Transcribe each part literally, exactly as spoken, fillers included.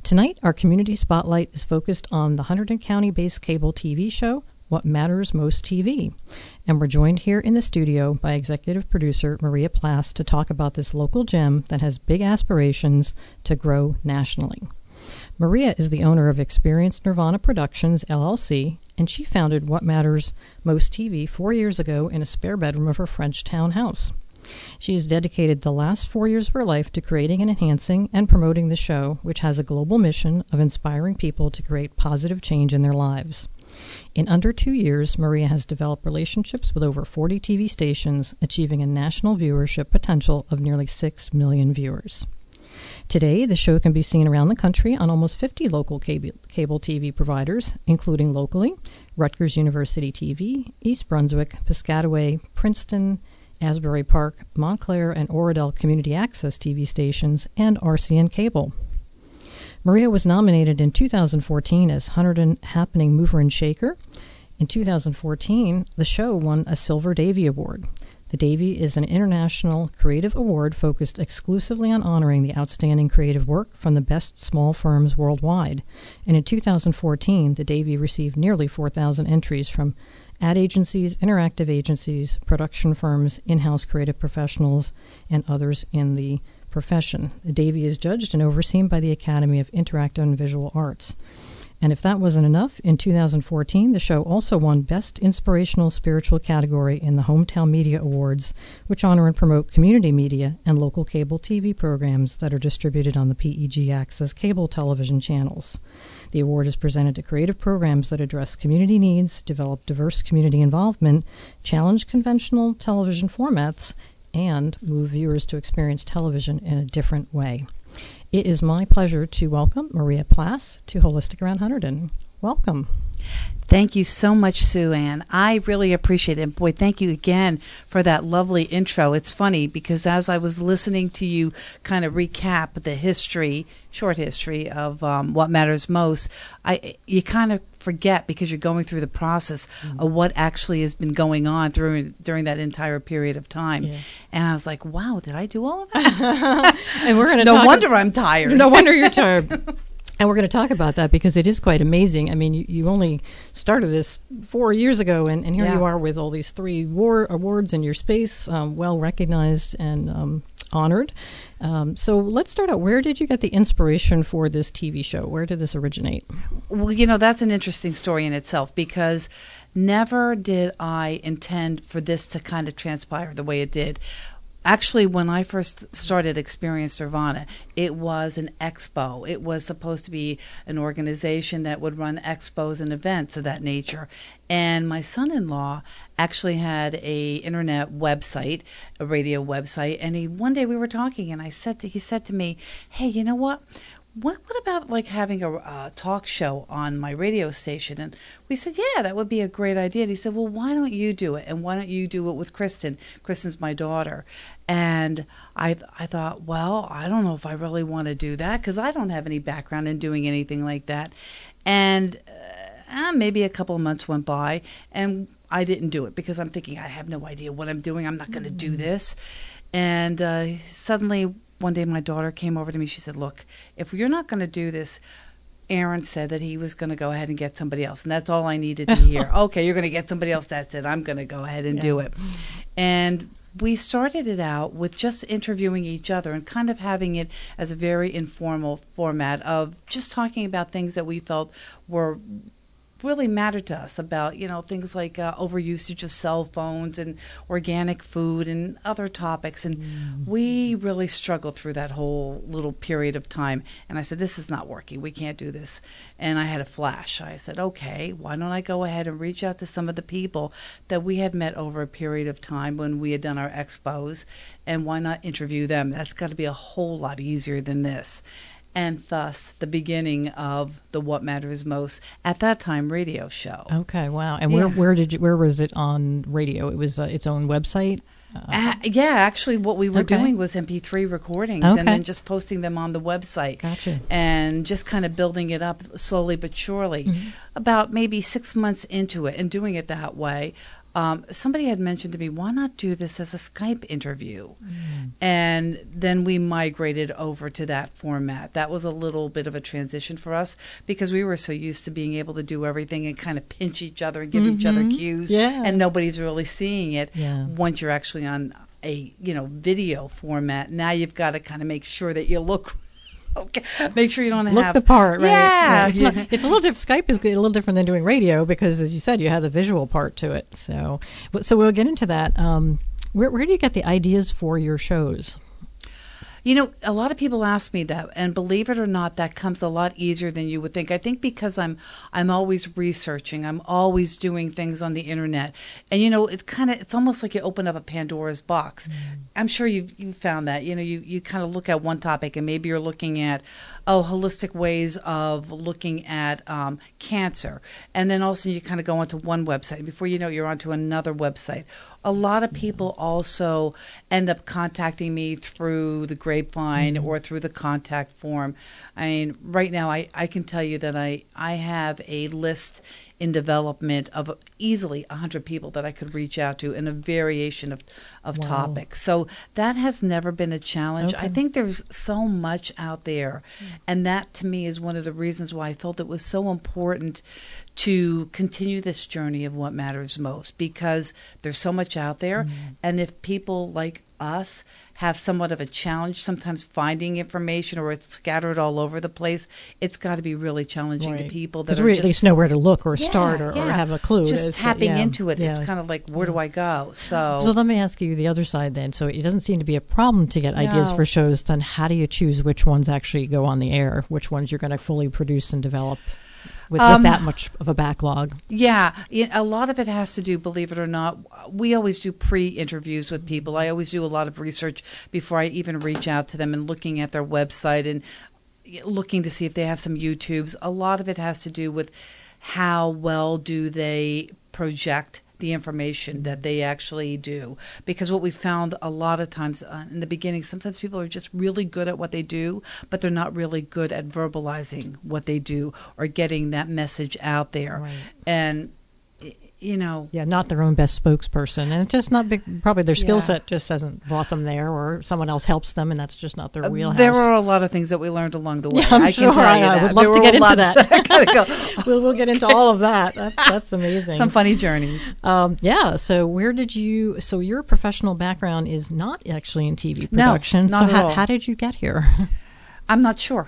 Tonight, our community spotlight is focused on the Hunterdon County-based cable T V show, What Matters Most T V. And we're joined here in the studio by executive producer Maria Plass to talk about this local gem that has big aspirations to grow nationally. Maria is the owner of Experienced Nirvana Productions, L L C, and she founded What Matters Most T V four years ago in a spare bedroom of her French townhouse. She's dedicated the last four years of her life to creating and enhancing and promoting the show, which has a global mission of inspiring people to create positive change in their lives. In under two years, Maria has developed relationships with over forty T V stations, achieving a national viewership potential of nearly six million viewers. Today, the show can be seen around the country on almost fifty local cable, cable T V providers, including locally Rutgers University T V, East Brunswick, Piscataway, Princeton, Asbury Park, Montclair, and Oradell Community Access T V stations, and R C N Cable. Maria was nominated in two thousand fourteen as Hunterdon Happening Mover and Shaker. In two thousand fourteen, the show won a Silver Davy Award. The Davy is an international creative award focused exclusively on honoring the outstanding creative work from the best small firms worldwide. And in two thousand fourteen, the Davy received nearly four thousand entries from ad agencies, interactive agencies, production firms, in-house creative professionals, and others in the profession. The Davy is judged and overseen by the Academy of Interactive and Visual Arts. And if that wasn't enough, in two thousand fourteen, the show also won Best Inspirational Spiritual category in the Hometown Media Awards, which honor and promote community media and local cable T V programs that are distributed on the P E G Access cable television channels. The award is presented to creative programs that address community needs, develop diverse community involvement, challenge conventional television formats, and move viewers to experience television in a different way. It is my pleasure to welcome Maria Plass to Holistic Around Hunterdon. Welcome. Thank you so much, Sue Ann. I really appreciate it. And boy, thank you again for that lovely intro. It's funny because as I was listening to you kind of recap the history, short history of um, What Matters Most, I you kind of forget because you're going through the process mm-hmm. of what actually has been going on through, during that entire period of time. Yeah. And I was like, wow, did I do all of that? And we're gonna no talk wonder about, I'm tired. No wonder you're tired. And we're going to talk about that because it is quite amazing. I mean, you, you only started this four years ago, and, and here yeah. you are with all these three war awards in your space, um, well recognized and um, honored. Um, so let's start out. Where did you get the inspiration for this T V show? Where did this originate? Well, you know, that's an interesting story in itself because never did I intend for this to kind of transpire the way it did. Actually, when I first started Experienced Nirvana, it was an expo. It was supposed to be an organization that would run expos and events of that nature. And my son-in-law actually had a internet website, a radio website, and he one day we were talking, and I said to, he said to me, "Hey, you know what? What, what about like having a uh, talk show on my radio station?" And we said, yeah, that would be a great idea. And he said, well, why don't you do it? And why don't you do it with Kristen? Kristen's my daughter. And I I thought, well, I don't know if I really want to do that because I don't have any background in doing anything like that. And uh, maybe a couple of months went by, and I didn't do it because I'm thinking, I have no idea what I'm doing. I'm not going to mm-hmm. do this. And uh, suddenly, one day my daughter came over to me. She said, look, if you're not going to do this, Aaron said that he was going to go ahead and get somebody else. And that's all I needed to hear. Okay, you're going to get somebody else. That's it. I'm going to go ahead and yeah. do it. And we started it out with just interviewing each other and kind of having it as a very informal format of just talking about things that we felt were really mattered to us about, you know, things like uh, overusage of cell phones and organic food and other topics. And mm. we really struggled through that whole little period of time. And I said, this is not working. We can't do this. And I had a flash. I said, okay, why don't I go ahead and reach out to some of the people that we had met over a period of time when we had done our expos, and why not interview them? That's got to be a whole lot easier than this. And thus the beginning of the What Matters Most at that time radio show. Okay, wow. And where yeah. where did you where was it on radio? It was uh, its own website. Uh, uh, yeah, actually, what we were okay. doing was M P three recordings okay. and then just posting them on the website. Gotcha. And just kind of building it up slowly but surely. Mm-hmm. About maybe six months into it and doing it that way, um, somebody had mentioned to me, why not do this as a Skype interview? Mm. And then we migrated over to that format. That was a little bit of a transition for us because we were so used to being able to do everything and kind of pinch each other and give mm-hmm. each other cues, yeah. and nobody's really seeing it yeah. once you're actually on a you know video format. Now you've got to kind of make sure that you look okay. Make sure you don't look have the part, right? Yeah, right. It's, not, it's a little different. Skype is a little different than doing radio because, as you said, you have the visual part to it. So, so we'll get into that. Um, where, where do you get the ideas for your shows? You know, a lot of people ask me that, and believe it or not, that comes a lot easier than you would think. I think because I'm I'm always researching, I'm always doing things on the internet, and you know, it's kind of it's almost like you open up a Pandora's box. Mm. I'm sure you've you found that. You know, you you kind of look at one topic, and maybe you're looking at oh holistic ways of looking at um, cancer, and then all of a sudden you kind of go onto one website. Before you know, it, you're onto another website. A lot of people also end up contacting me through the grapevine mm-hmm. or through the contact form. I mean, right now I, I can tell you that I, I have a list in development of easily one hundred people that I could reach out to in a variation of, of wow. topics. So that has never been a challenge. Okay. I think there's so much out there. Mm. And that, to me, is one of the reasons why I felt it was so important to continue this journey of what matters most, because there's so much out there. Mm. And if people like us have somewhat of a challenge sometimes finding information, or it's scattered all over the place, it's got to be really challenging right. to people that are we just, at least know where to look or yeah, start or, yeah. or have a clue. Just it's, tapping yeah, into it, yeah. it's kind of like, where do I go? So, so let me ask you the other side then. So it doesn't seem to be a problem to get ideas no. for shows. Then how do you choose which ones actually go on the air, which ones you're going to fully produce and develop? With, um, with that much of a backlog? Yeah, a lot of it has to do, believe it or not, we always do pre-interviews with people. I always do a lot of research before I even reach out to them and looking at their website and looking to see if they have some YouTubes. A lot of it has to do with how well do they project the information that they actually do. Because what we found a lot of times uh, in the beginning, sometimes people are just really good at what they do, but they're not really good at verbalizing what they do or getting that message out there. Right. And, you know. Yeah, not their own best spokesperson. And it's just not big, probably their skill yeah. set just hasn't brought them there, or someone else helps them and that's just not their wheelhouse. There were a lot of things that we learned along the way. Yeah, I'm I sure. can tell you I, that. I would love there to get into that. go. we'll, we'll get into all of that. That's, that's amazing. Some funny journeys. Um, yeah. So where did you, so your professional background is not actually in T V production. No, not so at how, all. how did you get here? I'm not sure.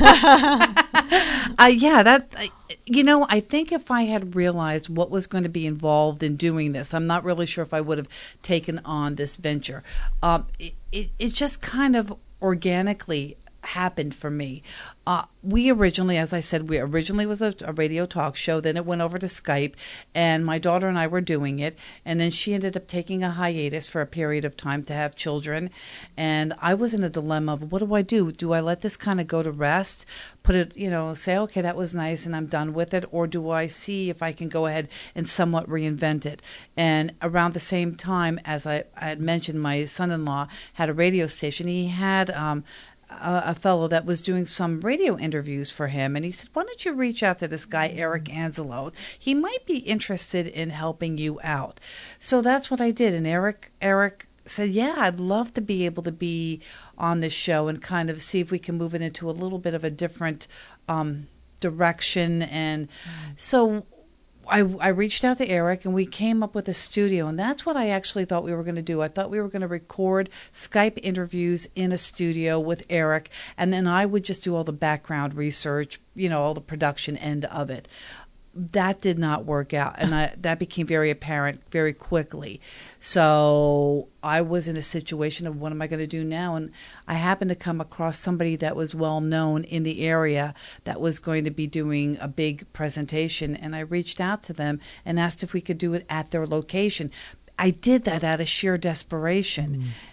uh, yeah, that, uh, you know, I think if I had realized what was going to be involved in doing this, I'm not really sure if I would have taken on this venture. Um, it, it, it just kind of organically happened for me. Uh, we originally, as I said, we originally was a, a radio talk show. Then it went over to Skype, and my daughter and I were doing it. And then she ended up taking a hiatus for a period of time to have children. And I was in a dilemma of, what do I do? Do I let this kind of go to rest, put it, you know, say, okay, that was nice and I'm done with it? Or do I see if I can go ahead and somewhat reinvent it? And around the same time, as I, I had mentioned, my son-in-law had a radio station. He had um, a, a fellow that was doing some radio interviews for him, and he said, why don't you reach out to this guy, Eric Anzalone? He might be interested in helping you out. So that's what I did, and Eric Eric said, yeah, I'd love to be able to be on this show and kind of see if we can move it into a little bit of a different um, direction. And so I, I reached out to Eric, and we came up with a studio, and that's what I actually thought we were going to do. I thought we were going to record Skype interviews in a studio with Eric, and then I would just do all the background research, you know, all the production end of it. That did not work out, and I, that became very apparent very quickly. So I was in a situation of, what am I going to do now? And I happened to come across somebody that was well known in the area that was going to be doing a big presentation, and I reached out to them and asked if we could do it at their location. I did that out of sheer desperation. Mm.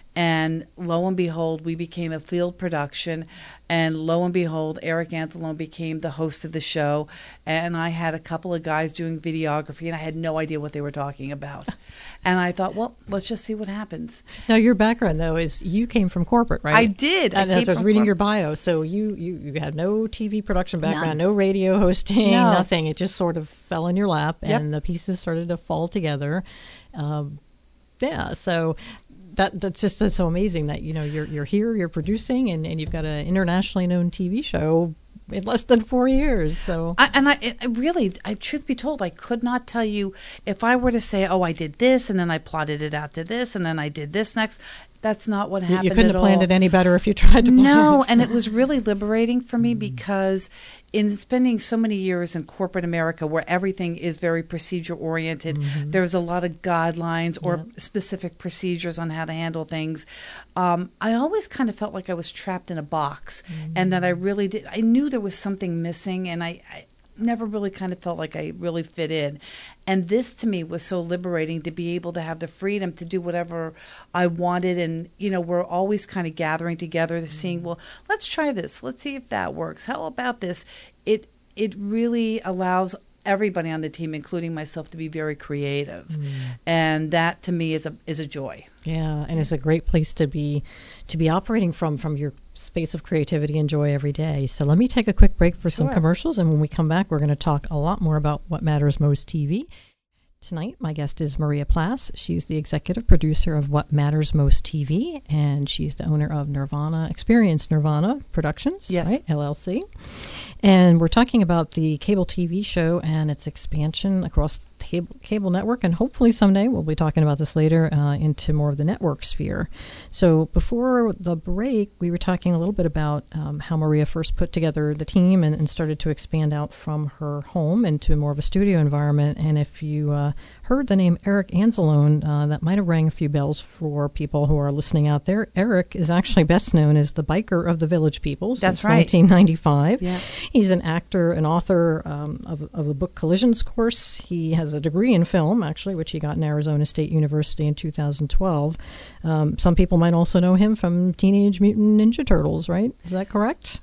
And lo and behold, we became a field production. And lo and behold, Eric Anzalone became the host of the show. And I had a couple of guys doing videography, and I had no idea what they were talking about. And I thought, well, let's just see what happens. Now, your background, though, is you came from corporate, right? I did. I, I, I was reading corp- your bio. So you, you, you had no T V production background, None. no radio hosting, No. nothing. It just sort of fell in your lap, Yep. and the pieces started to fall together. Um, yeah, so... That that's just so amazing that, you know, you're you're here, you're producing, and, and you've got an internationally known T V show in less than four years. So, I, and I, I really, I, truth be told, I could not tell you if I were to say, oh, I did this, and then I plotted it out to this, and then I did this next. That's not what happened. you couldn't at have planned all. it any better if you tried to. Plan No, it. and it was really liberating for me because in spending so many years in corporate America where everything is very procedure oriented, mm-hmm. there's a lot of guidelines or yeah. specific procedures on how to handle things. Um, I always kind of felt like I was trapped in a box mm-hmm. and that I really did. I knew there was something missing, and I, I never really kind of felt like I really fit in. And this to me was so liberating to be able to have the freedom to do whatever I wanted. And, you know, we're always kind of gathering together to mm-hmm. seeing, well, let's try this. Let's see if that works. How about this? It it really allows everybody on the team, including myself, to be very creative. Mm. And that to me is a is a joy. Yeah, and it's a great place to be to be operating from from your space of creativity and joy every day. So let me take a quick break for some Sure. commercials, and when we come back, we're going to talk a lot more about What Matters Most T V. Tonight, my guest is Maria Plass. She's the executive producer of What Matters Most T V, and she's the owner of Nirvana Experience Nirvana Productions, yes. right? L L C. And we're talking about the cable T V show and its expansion across the cable, cable network, and hopefully someday, we'll be talking about this later, uh, into more of the network sphere. So before the break, we were talking a little bit about um, how Maria first put together the team and, and started to expand out from her home into more of a studio environment. And if you uh, heard the name Eric Anzalone, uh, that might have rang a few bells for people who are listening out there. Eric is actually best known as the biker of the Village People since That's right. nineteen ninety-five. Yeah. He's an actor and author um, of, of the book Collisions Course. He has a degree in film, actually, which he got in Arizona State University in two thousand twelve. Um, some people might also know him from Teenage Mutant Ninja Turtles, right? Is that correct?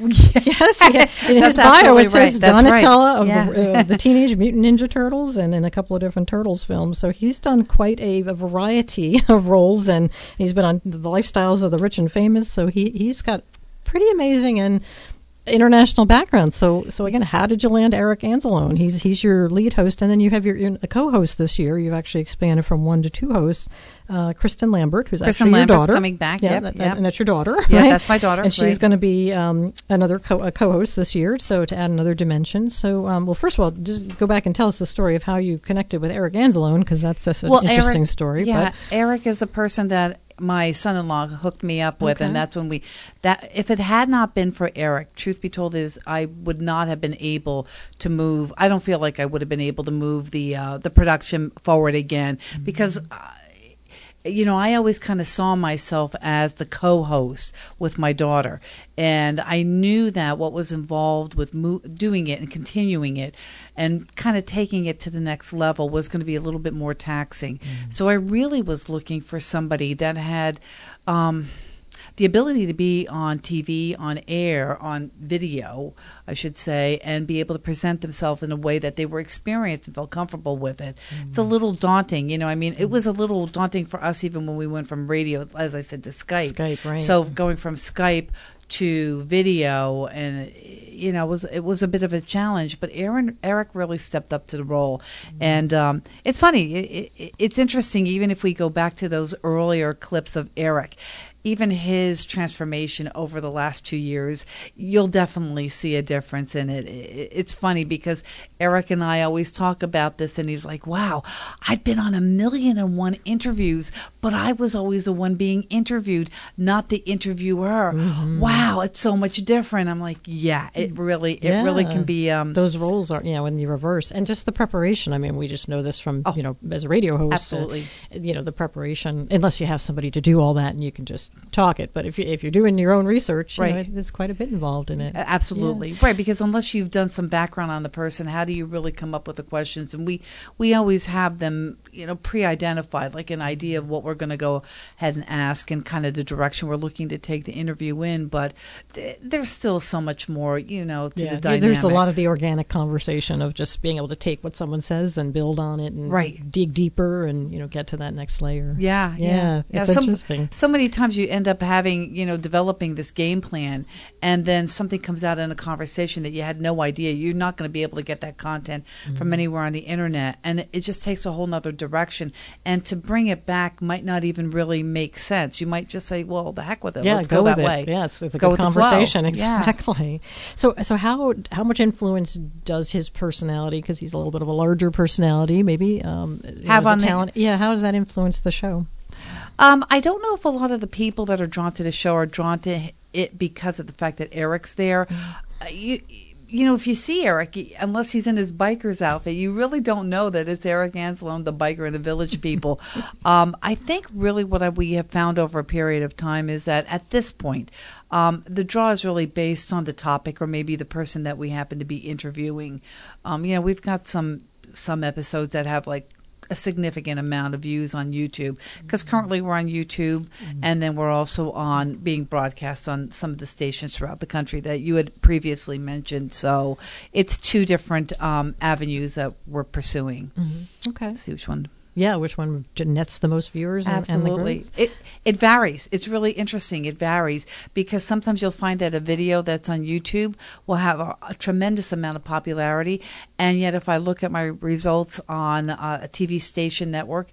Yes. Yeah. In his bio, it says right. Donatella right. of, yeah. the, uh, of the Teenage Mutant Ninja Turtles, and in a couple of different Turtles films. So he's done quite a, a variety of roles, and he's been on The Lifestyles of the Rich and Famous. So he, he's got pretty amazing and international background. So, so again, how did you land Eric Anzalone? He's he's your lead host, and then you have your, your a co-host this year. You've actually expanded from one to two hosts. Uh, Kristen Lambert, who's Kristen actually Lambert's your daughter, coming back. yeah, Yep, that, that, yep. and that's your daughter. Yeah, right? that's my daughter. And she's right. going to be um, another co- a co-host this year. So to add another dimension. So, um, well, first of all, just go back and tell us the story of how you connected with Eric Anzalone, because that's just an well, interesting Eric, story. Yeah, but. Eric is a person that my son-in-law hooked me up with, Okay. and that's when we that if it had not been for Eric, truth be told, is I would not have been able to move. I don't feel like I would have been able to move the uh, the production forward again mm-hmm. because. Uh, You know, I always kind of saw myself as the co-host with my daughter, and I knew that what was involved with mo- doing it and continuing it and kind of taking it to the next level was going to be a little bit more taxing. Mm-hmm. So I really was looking for somebody that had um, the ability to be on T V, on air, on video, I should say, and be able to present themselves in a way that they were experienced and felt comfortable with it. Mm-hmm. It's a little daunting, you know. I mean, it was a little daunting for us even when we went from radio, as I said, to Skype. Skype, right. So going from Skype to video, and you know, it was it was a bit of a challenge. But Aaron, Eric really stepped up to the role, mm-hmm. and um, it's funny. It, it, it's interesting, even if we go back to those earlier clips of Eric. Even his transformation over the last two years, you'll definitely see a difference in it. It's funny because Eric and I always talk about this, and he's like, wow, I've been on a million and one interviews, but I was always the one being interviewed, not the interviewer. Mm-hmm. Wow, it's so much different. I'm like, yeah, it really, it yeah. really can be. Um, Those roles are, you know, when you reverse. And just the preparation. I mean, we just know this from, oh, you know, as a radio host. Absolutely. Uh, you know, the preparation, unless you have somebody to do all that and you can just talk it. But if you, if you're doing your own research, you Right. know, it, there's quite a bit involved in it. Absolutely. Yeah. Right, because unless you've done some background on the person, how do you really come up with the questions? And we, we always have them, you know, pre-identified, like an idea of what we're going to go ahead and ask and kind of the direction we're looking to take the interview in. But th- there's still so much more, you know, to Yeah, the dynamics. there's a lot of the organic conversation of just being able to take what someone says and build on it and Right. dig deeper and, you know, get to that next layer. Yeah, Yeah, yeah, it's yeah. So, interesting. so many times you end up having, you know, developing this game plan, and then something comes out in a conversation that you had no idea. You're not going to be able to get that content Mm-hmm. from anywhere on the internet, and it, it just takes a whole nother direction. And to bring it back might not even really make sense. You might just say, "Well, the heck with it. Yeah, Let's go, go, with that it. way." Yeah, it's, it's a Go good with the flow. conversation. Yeah. Exactly. So, so how how much influence does his personality, because he's a little bit of a larger personality, maybe um, Have as a on the- talent? Yeah, how does that influence the show? Um, I don't know if a lot of the people that are drawn to the show are drawn to it because of the fact that Eric's there. Uh, you, you know, if you see Eric, unless he's in his biker's outfit, you really don't know that it's Eric Anselone, the biker and the Village People. um, I think really what I, we have found over a period of time is that at this point, um, the draw is really based on the topic or maybe the person that we happen to be interviewing. Um, you know, we've got some some episodes that have like a significant amount of views on YouTube, because currently we're on YouTube, mm-hmm. and then we're also on being broadcast on some of the stations throughout the country that you had previously mentioned. So it's two different um, avenues that we're pursuing. Mm-hmm. Okay. Let's see which one. Yeah, which one nets the most viewers? And, Absolutely. And the it it varies. It's really interesting. It varies because sometimes you'll find that a video that's on YouTube will have a, a tremendous amount of popularity, and yet if I look at my results on uh, a T V station network,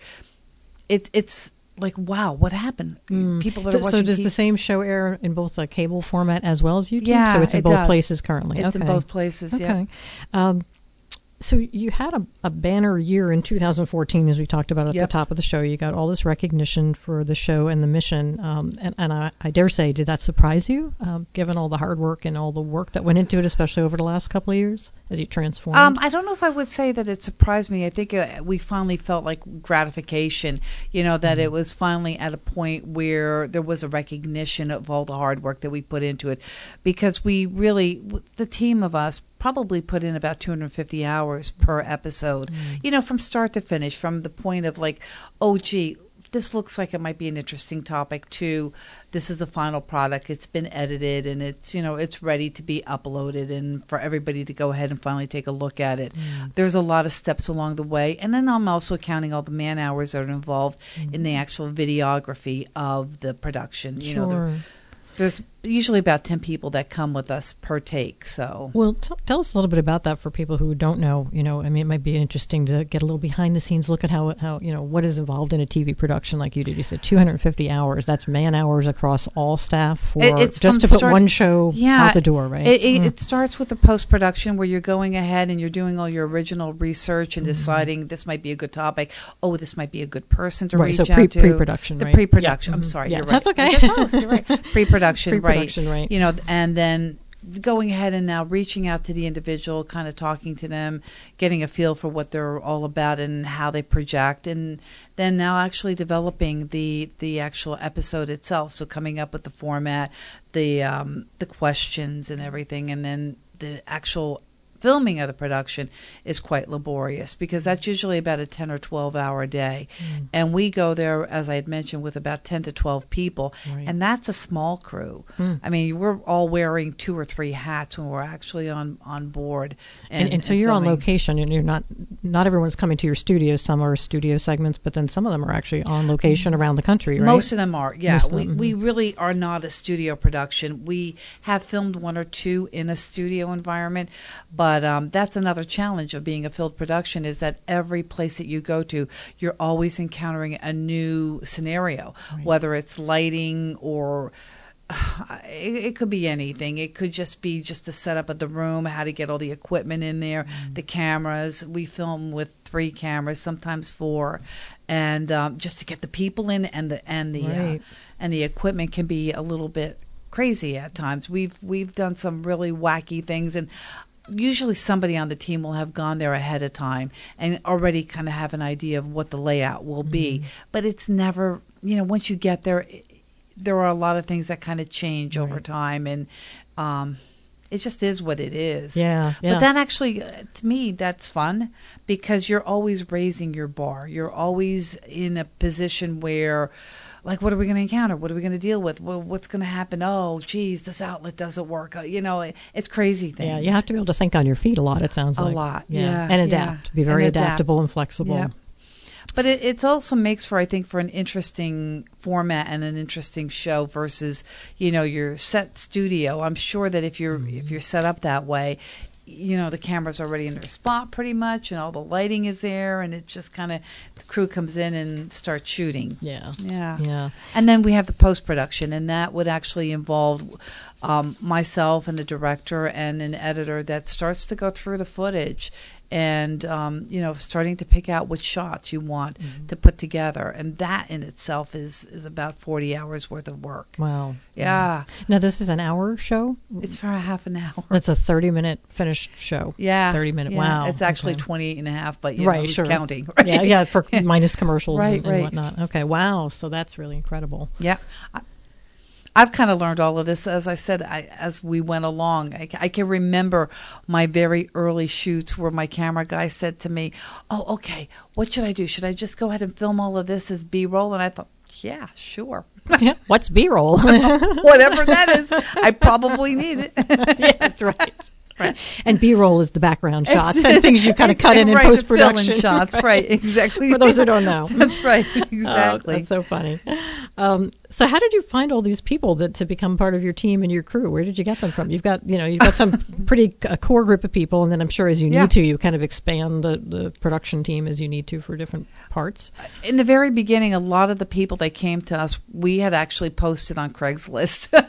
it it's like, wow, what happened? Mm. People that are watching So does T V the same show air in both a cable format as well as YouTube? Yeah, so it's in it both does. places currently. It's okay. in both places. Okay. Yeah. Um, so you had a, a banner year in two thousand fourteen, as we talked about at Yep. the top of the show. You got all this recognition for the show and the mission. Um, and and I, I dare say, did that surprise you, um, given all the hard work and all the work that went into it, especially over the last couple of years as you transformed? Um, I don't know if I would say that it surprised me. I think uh, we finally felt like gratification, you know, that mm-hmm. it was finally at a point where there was a recognition of all the hard work that we put into it, because we really, the team of us, probably put in about two hundred fifty hours per episode, mm. you know, from start to finish, from the point of like, oh, gee, this looks like it might be an interesting topic, to this is the final product. It's been edited and it's, you know, it's ready to be uploaded and for everybody to go ahead and finally take a look at it. Mm. There's a lot of steps along the way. And then I'm also counting all the man hours that are involved mm. in the actual videography of the production. You sure. know, the, there's usually about ten people that come with us per take. So, well, t- tell us a little bit about that for people who don't know. You know, I mean, it might be interesting to get a little behind the scenes look at how how you know what is involved in a T V production like you did. You said two hundred fifty hours. That's man hours across all staff for it, it's just to start, put one show yeah, out the door, right? It, it, mm. it starts with the post production where you're going ahead and you're doing all your original research and mm. deciding this might be a good topic. Oh, this might be a good person to right, reach so out pre- to. pre-production, the right? pre-production. Yeah. I'm sorry, yeah, you're right. That's okay. Post, you're right. Pre-production, pre-production, right? right? You know, and then going ahead and now reaching out to the individual, kind of talking to them, getting a feel for what they're all about and how they project, and then now actually developing the the actual episode itself. So coming up with the format, the um, the questions and everything, and then the actual filming of the production is quite laborious, because that's usually about a ten or twelve hour day. Mm. And we go there, as I had mentioned, with about ten to twelve people. Right. And that's a small crew. Mm. I mean, we're all wearing two or three hats when we're actually on, on board. And, and, and so and you're filming. on location, and you're not, not everyone's coming to your studio. Some are studio segments, but then some of them are actually on location around the country, right? Most of them are, yeah. Most we, them, we mm-hmm. really are not a studio production. We have filmed one or two in a studio environment, but But um, that's another challenge of being a field production, is that every place that you go to, you're always encountering a new scenario, right. whether it's lighting or uh, it, it could be anything. It could just be just the setup of the room, how to get all the equipment in there, mm. the cameras. We film with three cameras, sometimes four, and um, just to get the people in, and the and the right. uh, and the equipment can be a little bit crazy at times. We've we've done some really wacky things, and usually somebody on the team will have gone there ahead of time and already kind of have an idea of what the layout will be. Mm-hmm. But it's never, you know, once you get there, it, there are a lot of things that kind of change Right. over time, and um, it just is what it is. Yeah, yeah. But that actually, uh, to me, that's fun because you're always raising your bar. You're always in a position where, like, what are we going to encounter? What are we going to deal with? Well, what's going to happen? Oh, geez, this outlet doesn't work. Uh, You know, it, it's crazy things. Yeah, you have to be able to think on your feet a lot, it sounds A like. lot, yeah, And adapt. yeah. Be very And adapt. adaptable and flexible. Yeah. But it it's also makes for, I think, for an interesting format and an interesting show versus, you know, your set studio. I'm sure that if you're Mm-hmm. if you're set up that way, you know, the camera's already in their spot pretty much, and all the lighting is there, and it just kind of the crew comes in and starts shooting. Yeah. Yeah. Yeah. And then we have the post production, and that would actually involve um, myself and the director and an editor that starts to go through the footage and, um, you know, starting to pick out which shots you want Mm-hmm. to put together. And that in itself is, is about forty hours worth of work. Wow. Yeah. Now, this is an hour show? It's for a half an hour. That's a thirty-minute finished show. Yeah. thirty minute. Yeah. Wow. It's actually Okay. twenty-eight and a half, but, you know, Right, who's sure. counting. Right? Yeah, yeah, for minus commercials Right, and, and right. whatnot. Okay, wow. So that's really incredible. Yeah. I- I've kind of learned all of this, as I said, I, as we went along. I, I can remember my very early shoots where my camera guy said to me, oh, okay, what should I do? Should I just go ahead and film all of this as B-roll? And I thought, yeah, sure. Yeah, what's B-roll? Whatever that is, I probably need it. Yeah, that's right. Right. And B-roll is the background shots and things you kind of cut in in right, the post-production. fill-in shots, right, exactly. For those who don't know. That's right, Oh, exactly. that's so funny. Um, so how did you find all these people that to become part of your team and your crew? Where did you get them from? You've got, you know, you've got some pretty a core group of people, and then I'm sure as you Yeah. need to, you kind of expand the, the production team as you need to for different parts. In the very beginning, a lot of the people that came to us, we had actually posted on Craigslist.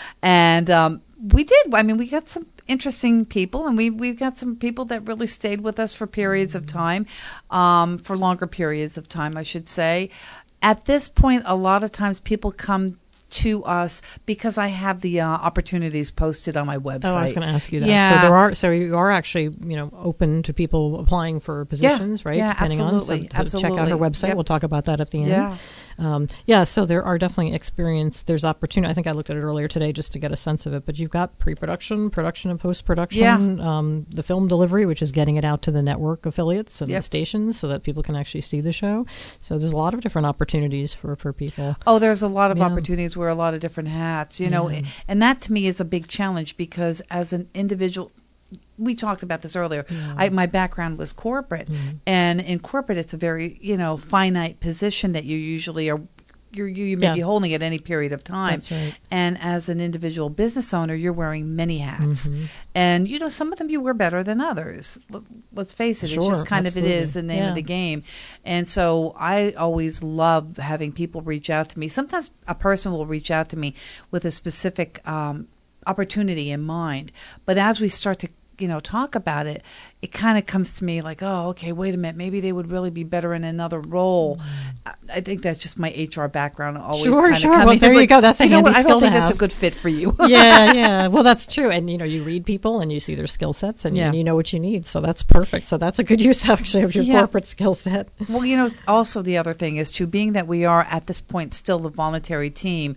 and um, we did. I mean, we got some interesting people, and we, we've got some people that really stayed with us for periods of time, um, for longer periods of time, I should say. At this point, a lot of times people come to us because I have the uh, opportunities posted on my website. Oh, I was going to ask you that. Yeah. So there are, so you are actually, you know, open to people applying for positions, right? Yeah, Depending absolutely, on, so to check absolutely. out her website. Yep. We'll talk about that at the end. Yeah. Um, yeah, so there are definitely experience. There's opportunity. I think I looked at it earlier today just to get a sense of it. But you've got pre-production, production, and post-production. Yeah. Um, the film delivery, which is getting it out to the network affiliates and Yep. the stations so that people can actually see the show. So there's a lot of different opportunities for, for people. Oh, there's a lot of Yeah. opportunities, wear a lot of different hats, you know, and that to me is a big challenge because as an individual, we talked about this earlier. I, my background was corporate, Mm-hmm. and in corporate, it's a very, you know, finite position that you usually are. You're, you you may Yeah. be holding at any period of time. That's right. And as an individual business owner, you're wearing many hats. Mm-hmm. And, you know, some of them you wear better than others. L- Let's face it. Sure, it's just kind of, it absolutely. is the name Yeah. of the game. And so I always love having people reach out to me. Sometimes a person will reach out to me with a specific um, opportunity in mind. But as we start to, you know, talk about it, it kind of comes to me like, oh, okay, wait a minute, maybe they would really be better in another role. I, I think that's just my H R background always. Sure, kind of sure. coming Well, there in you like, go. That's a you know handy what? I skill don't to think that's a have. good fit for you. yeah, yeah. Well, that's true. And, you know, you read people and you see their skill sets and, Yeah. and you know what you need. So that's perfect. So that's a good use, actually, of your Yeah. corporate skill set. Well, you know, also the other thing is too, being that we are at this point still the voluntary team,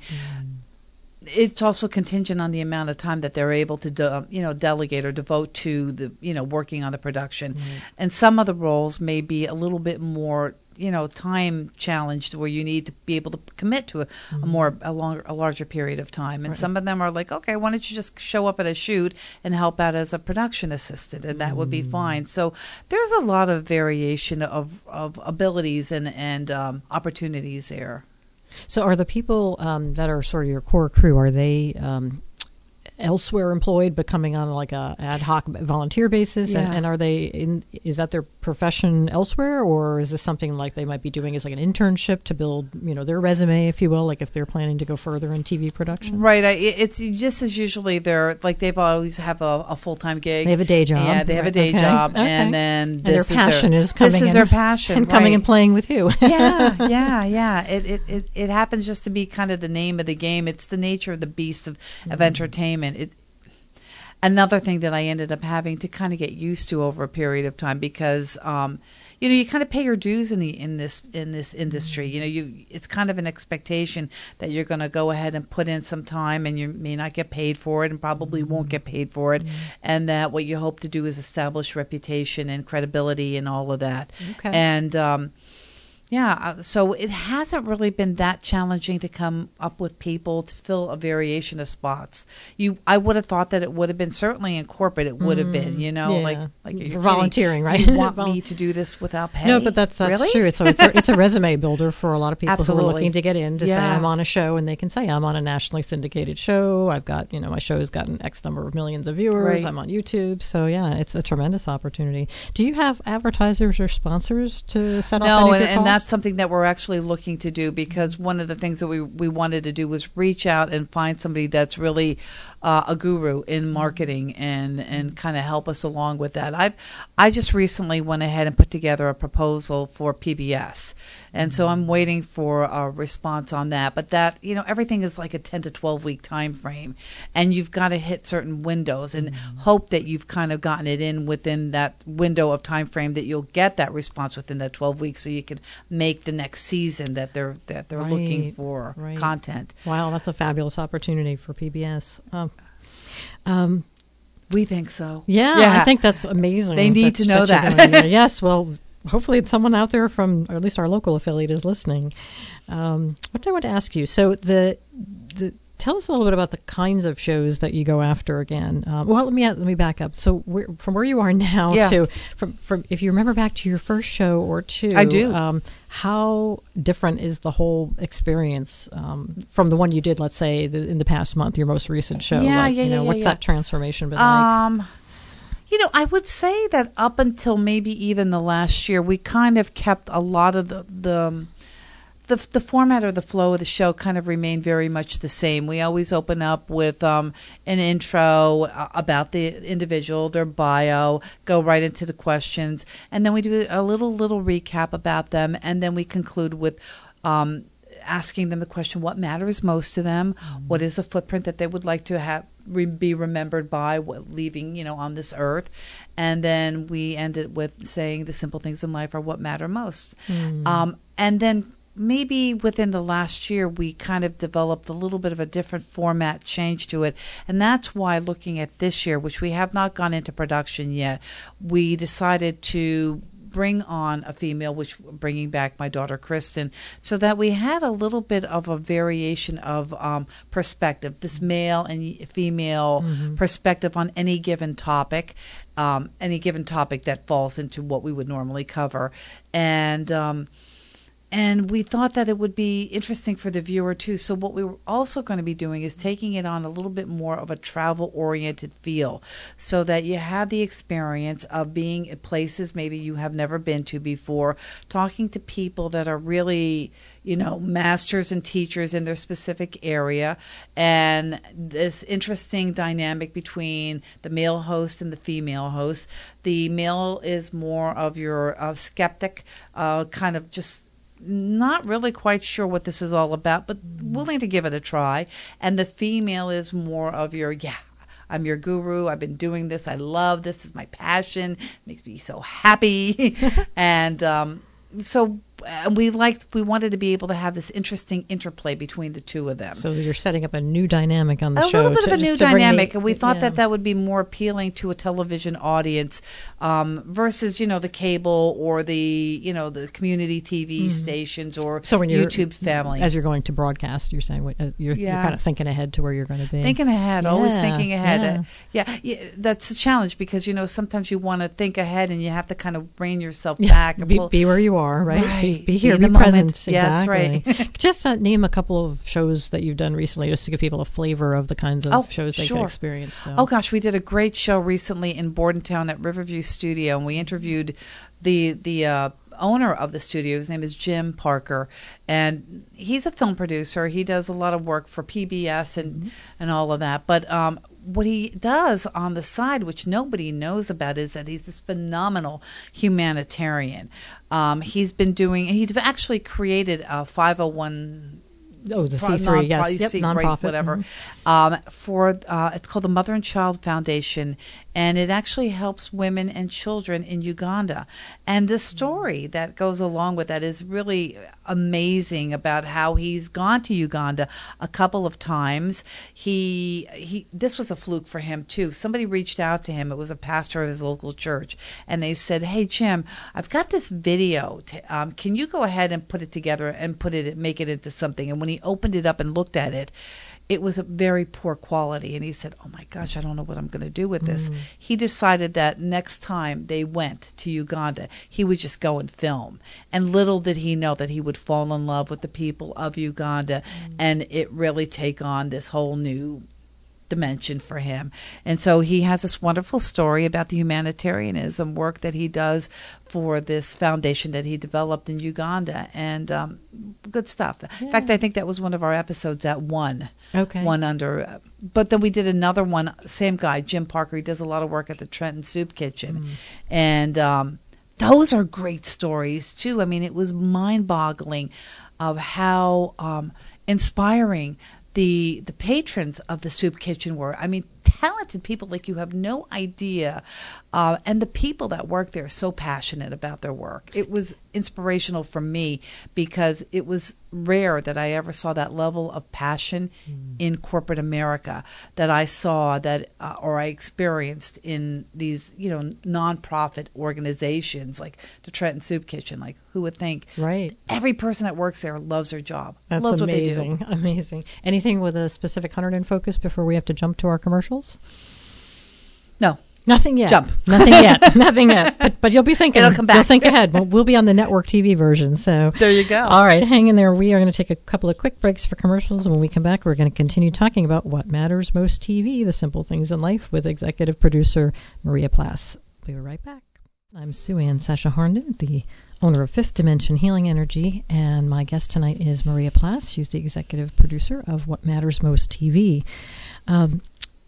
it's also contingent on the amount of time that they're able to, de- you know, delegate or devote to the, you know, working on the production. And some of the roles may be a little bit more, you know, time challenged, where you need to be able to commit to a, a more a longer a larger period of time. And some of them are like, okay, why don't you just show up at a shoot and help out as a production assistant, and that would be fine. So there's a lot of variation of of abilities and and um, opportunities there. So are the people um, that are sort of your core crew, are they um, elsewhere employed but coming on like a ad hoc volunteer basis? Yeah. And, and are they in, is that their profession elsewhere, or is this something like they might be doing as like an internship to build, you know, their resume, if you will, like if they're planning to go further in T V production? Right. I, it- it's just as usually they're like they've always have a, a full time gig. They have a day job. Yeah, they have a Right. day Okay. job, Okay. and then And this their passion is, is their, coming This is in their passion and coming right. and playing with you. yeah, yeah, yeah. It, it it it happens just to be kind of the name of the game. It's the nature of the beast of, of Mm-hmm. entertainment. It. Another thing that I ended up having to kind of get used to over a period of time, because, um, you know, you kind of pay your dues in the in this in this industry. You know, you it's kind of an expectation that you're going to go ahead and put in some time, and you may not get paid for it, and probably won't get paid for it, and that what you hope to do is establish reputation and credibility and all of that. Okay. And um, yeah, uh, so it hasn't really been that challenging to come up with people to fill a variation of spots. You, I would have thought that it would have been, certainly in corporate, it would have been, you know, Yeah. like like For you're volunteering, kidding. right? You want Vol- me to do this without pay? No, but that's that's really? true. So it's a, it's a resume builder for a lot of people who Absolutely. are looking to get in to say Yeah. I'm on a show, and they can say I'm on a nationally syndicated show. I've got, you know, my show's gotten X number of millions of viewers. Right. I'm on YouTube. So yeah, it's a tremendous opportunity. Do you have advertisers or sponsors to set up any No, of and, your and calls? that's something that we're actually looking to do, because one of the things that we, we wanted to do was reach out and find somebody that's really uh, a guru in marketing and, and kind of help us along with that. I I just recently went ahead and put together a proposal for P B S, and so I'm waiting for a response on that. But that, you know, everything is like a ten to twelve week time frame, and you've got to hit certain windows and hope that you've kind of gotten it in within that window of time frame, that you'll get that response within that twelve weeks, so you can make the next season that they're that they're looking Right, for right. content. Wow, that's a fabulous opportunity for P B S. Um, um, We think so. yeah, Yeah. I think that's amazing. They need that's- to know you're that. doing that. Yes, well, hopefully someone out there from, or at least our local affiliate, is listening. Um, what do I want to ask you? So the the tell us a little bit about the kinds of shows that you go after again. Um, well, let me let me back up. So where, from where you are now Yeah. to from from if you remember back to your first show or two, I do. Um, how different is the whole experience um, from the one you did, let's say, the, in the past month, your most recent show? Yeah, like, yeah, you know, yeah, what's yeah, that transformation been like? Um, you know, I would say that up until maybe even the last year, we kind of kept a lot of the the the, the format or the flow of the show kind of remained very much the same. We always open up with um, an intro uh, about the individual, their bio, go right into the questions, and then we do a little little recap about them, and then we conclude with um, asking them the question: what matters most to them? Mm-hmm. What is a footprint that they would like to have re- be remembered by, what, leaving you know on this earth? And then we end it with saying the simple things in life are what matter most. Mm-hmm. Um, and then maybe within the last year, we kind of developed a little bit of a different format change to it. And that's why, looking at this year, which we have not gone into production yet, we decided to bring on a female, which bringing back my daughter Kristen, so that we had a little bit of a variation of um, perspective, this male and female mm-hmm. perspective on any given topic, um, any given topic that falls into what we would normally cover. And um, And we thought that it would be interesting for the viewer, too. So what we were also going to be doing is taking it on a little bit more of a travel-oriented feel, so that you have the experience of being at places maybe you have never been to before, talking to people that are really, you know, masters and teachers in their specific area, and this interesting dynamic between the male host and the female host. The male is more of your uh, skeptic, uh, kind of just not really quite sure what this is all about, but willing to give it a try. And the female is more of your, yeah, I'm your guru. I've been doing this. I love this. This is my passion. It makes me so happy. and um, so uh, we liked, we wanted to be able to have this interesting interplay between the two of them. So you're setting up a new dynamic on the a show. A little bit to, of a new to bring dynamic, the, and we thought yeah. that that would be more appealing to a television audience um, versus, you know, the cable or the, you know, the community T V mm-hmm. stations or so when you're, YouTube family. As you're going to broadcast, you're saying uh, you're, yeah. you're kind of thinking ahead to where you're going to be. Thinking ahead, yeah. always thinking ahead. Yeah. Uh, yeah, yeah, that's a challenge because, you know, sometimes you want to think ahead and you have to kind of rein yourself yeah. back. And be, pull, be where you are, right? right. Be, be here, be, be present. Exactly. Yeah, that's right. Just uh, name a couple of shows that you've done recently, just to give people a flavor of the kinds of oh, shows they sure. can experience. So. Oh gosh, we did a great show recently in Bordentown at Riverview Studio, and we interviewed the the uh, owner of the studio. His name is Jim Parker, and he's a film producer. He does a lot of work for P B S and mm-hmm. and all of that. But um, what he does on the side, which nobody knows about, is that he's this phenomenal humanitarian. Um, he's been doing. He's actually created a five oh one. Oh, the C three, yes, yep, C, nonprofit, whatever. Mm-hmm. Um, for uh, it's called the Mother and Child Foundation, and it actually helps women and children in Uganda. And the story that goes along with that is really amazing about how he's gone to Uganda a couple of times. He he this was a fluke for him too. Somebody reached out to him. It was a pastor of his local church, and they said, "Hey Jim, I've got this video. To, um, can you go ahead and put it together and put it make it into something?" And when he opened it up and looked at it, it was a very poor quality. And he said, "Oh my gosh, I don't know what I'm going to do with this." Mm. He decided that next time they went to Uganda, he would just go and film. And little did he know that he would fall in love with the people of Uganda mm. and it really take on this whole new dimension for him. And so he has this wonderful story about the humanitarianism work that he does for this foundation that he developed in Uganda, and um, good stuff. Yeah. In fact, I think that was one of our episodes at one. Okay. One under. But then we did another one, same guy, Jim Parker. He does a lot of work at the Trenton Soup Kitchen. Mm. And um, those are great stories, too. I mean, it was mind-boggling of how um, inspiring the the patrons of the soup kitchen were. I mean, talented people like you have no idea. Uh, and the people that work there are so passionate about their work. It was inspirational for me because it was rare that I ever saw that level of passion mm. in corporate America that I saw that uh, or I experienced in these, you know, nonprofit organizations like the Trenton Soup Kitchen. Like, who would think? Right. Every person that works there loves their job. That's loves amazing. What they do. Amazing. Anything with a specific hundred in focus before we have to jump to our commercials? No. Nothing yet. Jump. Nothing yet. Nothing yet. But, but you'll be thinking. It'll come back. You'll think ahead. We'll, we'll be on the network T V version. So there you go. All right. Hang in there. We are going to take a couple of quick breaks for commercials. And when we come back, we're going to continue talking about what matters most T V, the simple things in life, with executive producer Maria Plass. We'll be right back. I'm Sue Ann Sasha Harnden, the owner of Fifth Dimension Healing Energy. And my guest tonight is Maria Plass. She's the executive producer of What Matters Most T V. Um,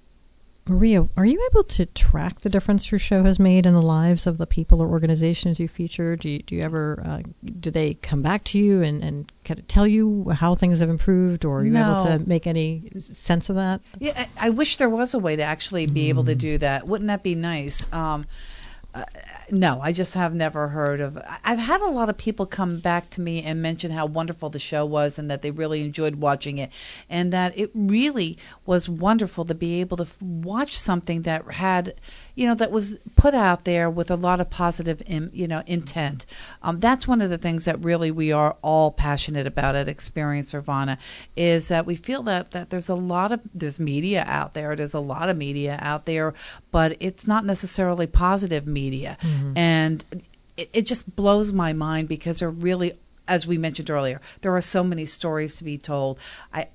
Maria, are you able to track the difference your show has made in the lives of the people or organizations you feature? Do you, do you ever, uh, do they come back to you and, and kind of tell you how things have improved, or are you no. able to make any sense of that? Yeah, I, I wish there was a way to actually be mm. able to do that. Wouldn't that be nice? Um, uh, no, I just have never heard of. I've had a lot of people come back to me and mention how wonderful the show was and that they really enjoyed watching it, and that it really was wonderful to be able to watch something that had, you know, that was put out there with a lot of positive, in, you know, intent. Um, that's one of the things that really we are all passionate about at Experience Nirvana, is that we feel that, that there's a lot of, there's media out there, there's a lot of media out there, but it's not necessarily positive media. Mm-hmm. And it, it just blows my mind because there really, as we mentioned earlier, there are so many stories to be told. I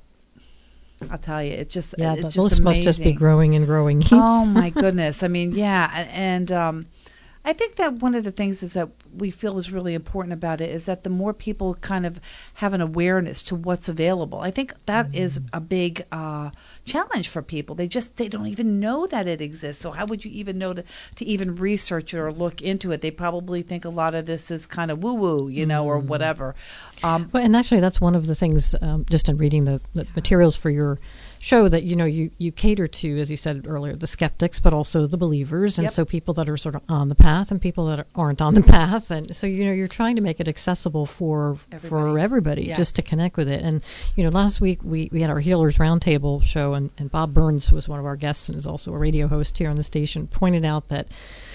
I'll tell you, it just yeah, it's the just list amazing. Must just be growing and growing. Oh my goodness! I mean, yeah, and um, I think that one of the things is that we feel is really important about it is that the more people kind of have an awareness to what's available. I think that mm-hmm. is a big uh, challenge for people. They just they don't even know that it exists. So how would you even know to, to even research it or look into it? They probably think a lot of this is kind of woo-woo, you know, mm-hmm. or whatever. Um, well, and actually, that's one of the things, um, just in reading the, the materials for your show, that, you know, you, you cater to, as you said earlier, the skeptics, but also the believers. And yep. so people that are sort of on the path and people that aren't on the path. And so, you know, you're trying to make it accessible for everybody, for everybody yeah. just to connect with it. And, you know, last week we, we had our Healers Roundtable show, and, and Bob Burns, who was one of our guests and is also a radio host here on the station, pointed out that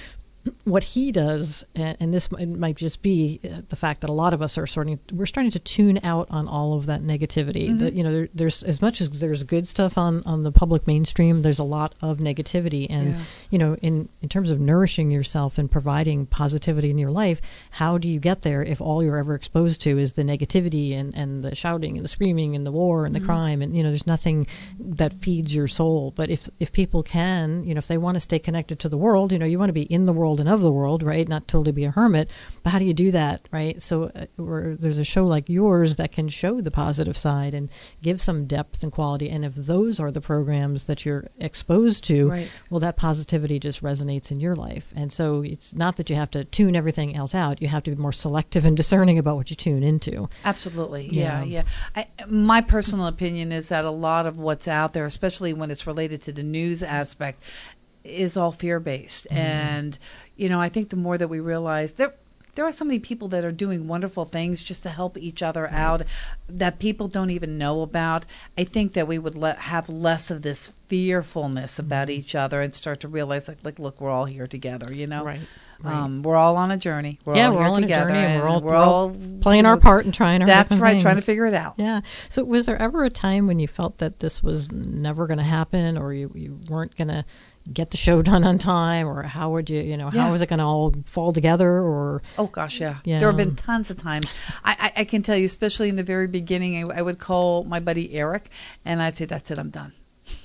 what he does, and, and this it might just be uh, the fact that a lot of us are starting, we're starting to tune out on all of that negativity. Mm-hmm. That, you know, there, there's as much as there's good stuff on, on the public mainstream, there's a lot of negativity. And, yeah. you know, in, in terms of nourishing yourself and providing positivity in your life, how do you get there if all you're ever exposed to is the negativity and, and the shouting and the screaming and the war and mm-hmm. the crime? And, you know, there's nothing that feeds your soul. But if, if people can, you know, if they want to stay connected to the world, you know, you want to be in the world and of the world, right? Not totally be a hermit, but how do you do that, right? So uh, where there's a show like yours that can show the positive side and give some depth and quality. And if those are the programs that you're exposed to, right. well, that positivity just resonates in your life. And so it's not that you have to tune everything else out. You have to be more selective and discerning about what you tune into. Absolutely. Yeah. Yeah. yeah. I, my personal opinion is that a lot of what's out there, especially when it's related to the news aspect, is all fear-based. Mm. And, you know, I think the more that we realize there, there are so many people that are doing wonderful things just to help each other right. out that people don't even know about. I think that we would let, have less of this fearfulness about mm. each other and start to realize, like, like, look, we're all here together, you know? Right. Right. Um, we're all on a journey. We're yeah, all we're here all on together, a journey, and we're all, we're we're all all playing our part and trying our That's different right, things. trying to figure it out. Yeah. So was there ever a time when you felt that this was never going to happen, or you, you weren't going to get the show done on time, or how would you, you know, how yeah. was it going to all fall together? Or oh gosh, yeah, yeah. there have been tons of times. I, I, I can tell you, especially in the very beginning, I, I would call my buddy Eric, and I'd say, "That's it, I'm done."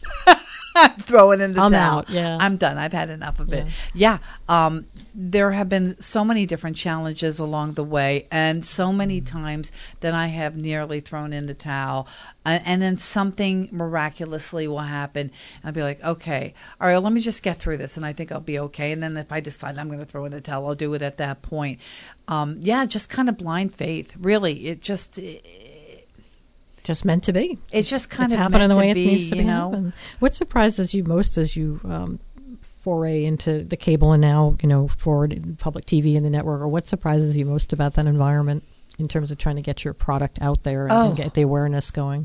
I'm throwing in the I'm towel. out. Yeah, I'm done. I've had enough of yeah. it. Yeah. Um, there have been so many different challenges along the way, and so many times that I have nearly thrown in the towel, uh, and then something miraculously will happen. I'll be like, okay, all right, well, let me just get through this, and I think I'll be okay. And then if I decide I'm going to throw in the towel, I'll do it at that point. Um, yeah, just kind of blind faith. Really, it just. It, Just meant to be. It's just kind it's of happening meant the way to it be, needs to you be know? happen. What surprises you most as you um, foray into the cable and now, you know, forward public T V and the network, or what surprises you most about that environment in terms of trying to get your product out there and, oh. and get the awareness going?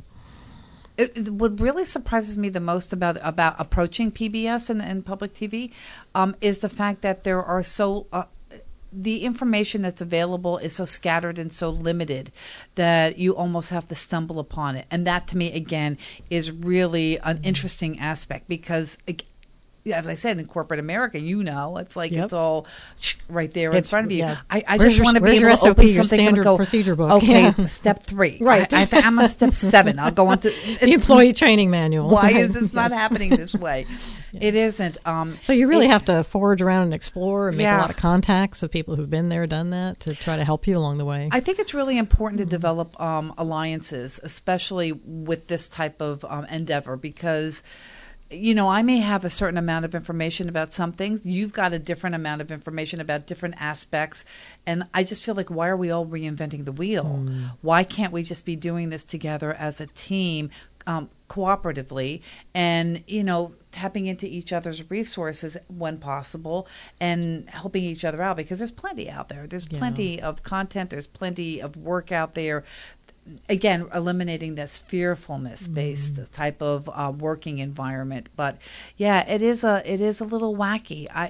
It, it, what really surprises me the most about about approaching P B S and, and public T V um, is the fact that there are so uh, the information that's available is so scattered and so limited that you almost have to stumble upon it. And that, to me, again, is really an interesting aspect because, as I said, in corporate America, you know, it's like yep. it's all right there it's, in front of you. Yeah. I, I just want to be able your to open your something standard and go, procedure book. okay, yeah. step three. Right. I, I, I'm on step seven. I'll go on to the employee training manual. Why is this not yes. happening this way? Yeah. It isn't. Um, so you really it, have to forage around and explore and make yeah. a lot of contacts of people who've been there, done that, to try to help you along the way. I think it's really important mm-hmm. to develop um, alliances, especially with this type of um, endeavor, because you know, I may have a certain amount of information about some things. You've got a different amount of information about different aspects. And I just feel like, why are we all reinventing the wheel? Mm. Why can't we just be doing this together as a team, um, cooperatively, and, you know, tapping into each other's resources when possible and helping each other out? Because there's plenty out there. There's yeah. plenty of content. There's plenty of work out there. Again, eliminating this fearfulness-based mm. type of uh, working environment, but yeah, it is a it is a little wacky. I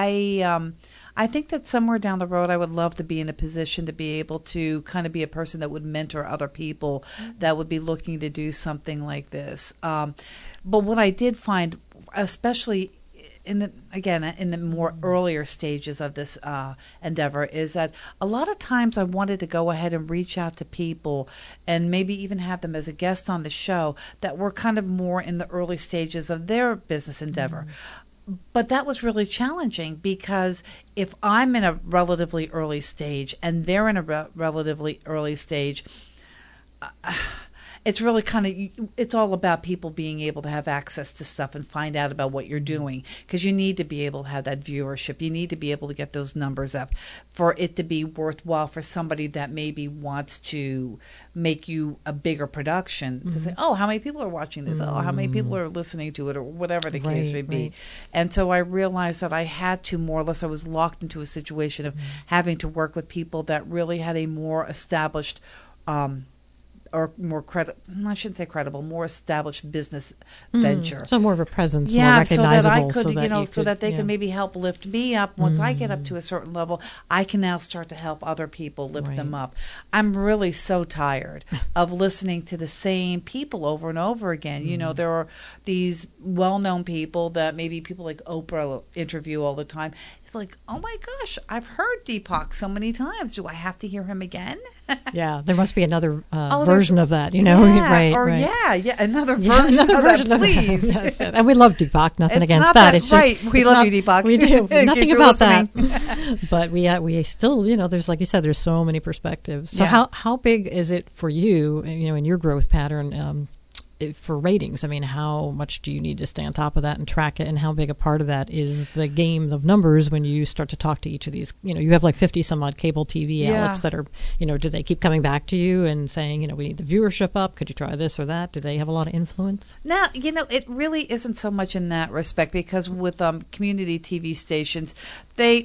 I um, I think that somewhere down the road, I would love to be in a position to be able to kind of be a person that would mentor other people mm. that would be looking to do something like this. Um, but what I did find, especially in the again in the more earlier stages of this uh, endeavor, is that a lot of times I wanted to go ahead and reach out to people and maybe even have them as a guest on the show that were kind of more in the early stages of their business endeavor. Mm. But that was really challenging because if I'm in a relatively early stage and they're in a re- relatively early stage, uh, it's really kind of, it's all about people being able to have access to stuff and find out about what you're doing, because you need to be able to have that viewership. You need to be able to get those numbers up for it to be worthwhile for somebody that maybe wants to make you a bigger production, mm-hmm. to say, oh, how many people are watching this? Mm-hmm. Oh, how many people are listening to it, or whatever the right, case may be. Right. And so I realized that I had to, more or less, I was locked into a situation of mm-hmm. having to work with people that really had a more established um or more credible, I shouldn't say credible, more established business mm, venture. So more of a presence, yeah, more recognizable. so that I could, so you that know, you so could, that they yeah. could maybe help lift me up. Once mm. I get up to a certain level, I can now start to help other people lift right. them up. I'm really so tired of listening to the same people over and over again. Mm. You know, there are these well-known people that maybe people like Oprah interview all the time. It's like, oh my gosh, I've heard Deepak so many times. Do I have to hear him again? Yeah, there must be another uh, oh, version of that, you know? Yeah, right, or right. yeah, yeah, another yeah, version another of version that, of please. That. Yes, and we love Deepak, nothing it's against not that. that. It's just, right, we love not, you, Deepak. We do. Nothing about listening. that. But we uh, we still, you know, there's, like you said, there's so many perspectives. So yeah. how, how big is it for you, you know, in your growth pattern, um, if for ratings, I mean, how much do you need to stay on top of that and track it, and how big a part of that is the game of numbers when you start to talk to each of these? You know, you have like fifty some odd cable T V Yeah. outlets that are, you know, do they keep coming back to you and saying, you know, we need the viewership up? Could you try this or that? Do they have a lot of influence? Now, you know, it really isn't so much in that respect, because with um, community T V stations, they,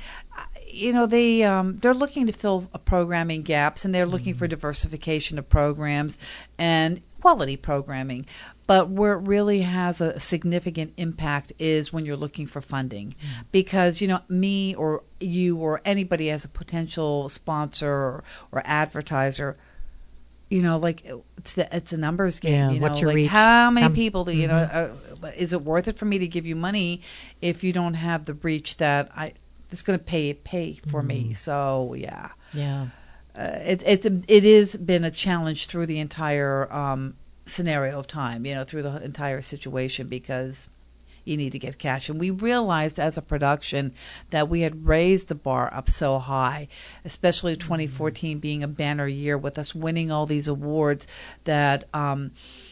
you know, they um, they're looking to fill uh, programming gaps, and they're looking for diversification of programs and quality programming. But where it really has a significant impact is when you're looking for funding, mm. because, you know, me or you or anybody as a potential sponsor or, or advertiser, you know, like it's the, it's a numbers game. Yeah, you know, what's your like reach? how many Um, people do you mm-hmm. know? Uh, is it worth it for me to give you money if you don't have the reach that I it's going to pay pay for mm. me? So yeah, yeah, uh, it it's a, it is been a challenge through the entire um, scenario of time. You know, through the entire situation, because you need to get cash. And we realized as a production that we had raised the bar up so high, especially twenty fourteen being a banner year with us winning all these awards, that um,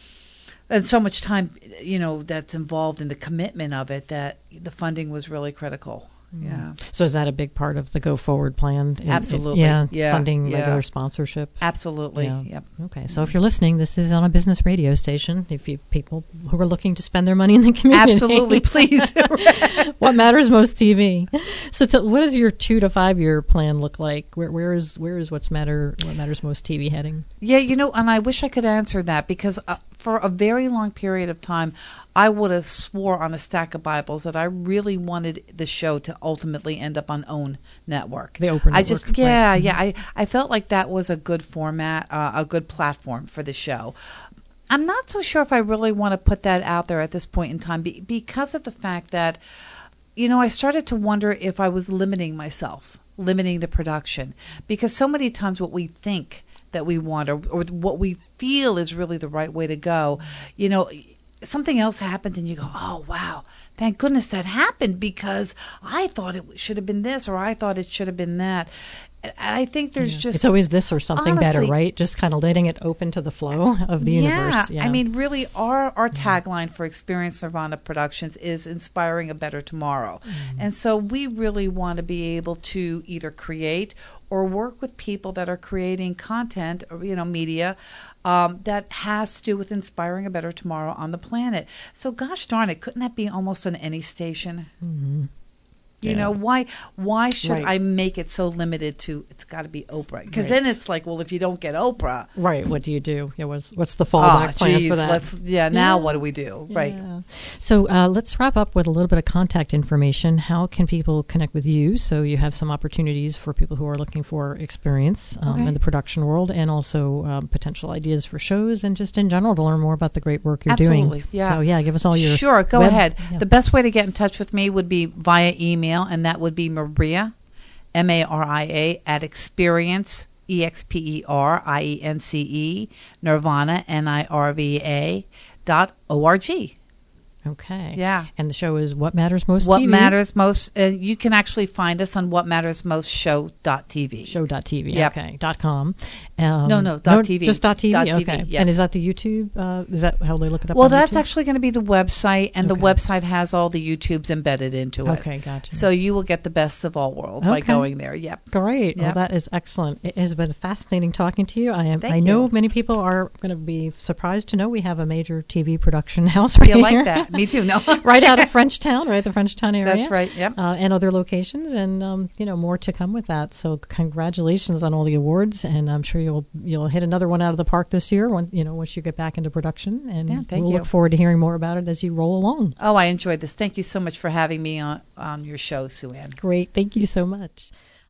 and so much time, you know, that's involved in the commitment of it, that the funding was really critical. Yeah. So is that a big part of the go forward plan? In- in- Absolutely. yeah. Yeah. Funding Yeah. regular sponsorship. Absolutely. Yeah. Yep. Okay. So if you're listening, this is on a business radio station. If you people who are looking to spend their money in the community, Absolutely, please. What matters most T V. So to, what does your two to five year plan look like? Where where is where is what's matter what matters most T V heading? Yeah, you know, and I wish I could answer that, because uh, for a very long period of time, I would have swore on a stack of Bibles that I really wanted the show to ultimately end up on OWN Network. The Oprah I Network, just, yeah, right. yeah. I, I felt like that was a good format, uh, a good platform for the show. I'm not so sure if I really want to put that out there at this point in time, be, because of the fact that, you know, I started to wonder if I was limiting myself, limiting the production, because so many times what we think that we want, or, or what we feel is really the right way to go, you know, something else happened and you go, oh, wow, thank goodness that happened, because I thought it should have been this, or I thought it should have been that. And I think there's Yeah. just... It's always this or something honestly, better, right? Just kind of letting it open to the flow of the yeah, universe. Yeah. I mean, really, our, our tagline for Experience Nirvana Productions is inspiring a better tomorrow. Mm. And so we really want to be able to either create or work with people that are creating content, or, you know, media um, that has to do with inspiring a better tomorrow on the planet. So gosh darn it, couldn't that be almost on any station? Mm-hmm. You Yeah. know, why why should Right. I make it so limited to it's got to be Oprah? Because Right. then it's like, well, if you don't get Oprah, Right. What do you do? Yeah, what's, what's the oh, fallback plan geez, for that? let's, yeah, now Yeah. what do we do? Right. Yeah. So uh, let's wrap up with a little bit of contact information. How can people connect with you? So you have some opportunities for people who are looking for experience um, Okay. in the production world, and also um, potential ideas for shows, and just in general to learn more about the great work you're Absolutely, doing. yeah. So yeah, give us all your Sure, go web- ahead. yeah. The best way to get in touch with me would be via email, and that would be Maria, M A R I A, at Experience, E X P E R I E N C E, Nirvana, N I R V A, dot O R G. Okay. Yeah. And the show is What Matters Most What T V. Matters Most, uh, you can actually find us on what matters most show dot t v. Show dot T V. Yep. Okay. Dot com. Um, No, no, dot TV. Just dot T V. Dot T V, okay. yep. And is that the YouTube? Uh, is that how they look it up? Well, on that's YouTube? actually going to be the website, and Okay. the website has all the YouTubes embedded into it. Okay, gotcha. So you will get the best of all worlds by Okay. going there. Yep. Great. Well, Yep. that is excellent. It has been fascinating talking to you. I am. Thank I know you. many people are going to be surprised to know we have a major T V production house right You here. like that? Me too. No. Right out of Frenchtown, right? The Frenchtown area. That's right. Yep. Uh, and other locations, and um, you know, more to come with that. So congratulations on all the awards, and I'm sure you'll you'll hit another one out of the park this year. When you know, once you get back into production, and Yeah, thank we'll you. look forward to hearing more about it as you roll along. Oh, I enjoyed this. Thank you so much for having me on, on your show, Sue Ann. Great, thank you so much.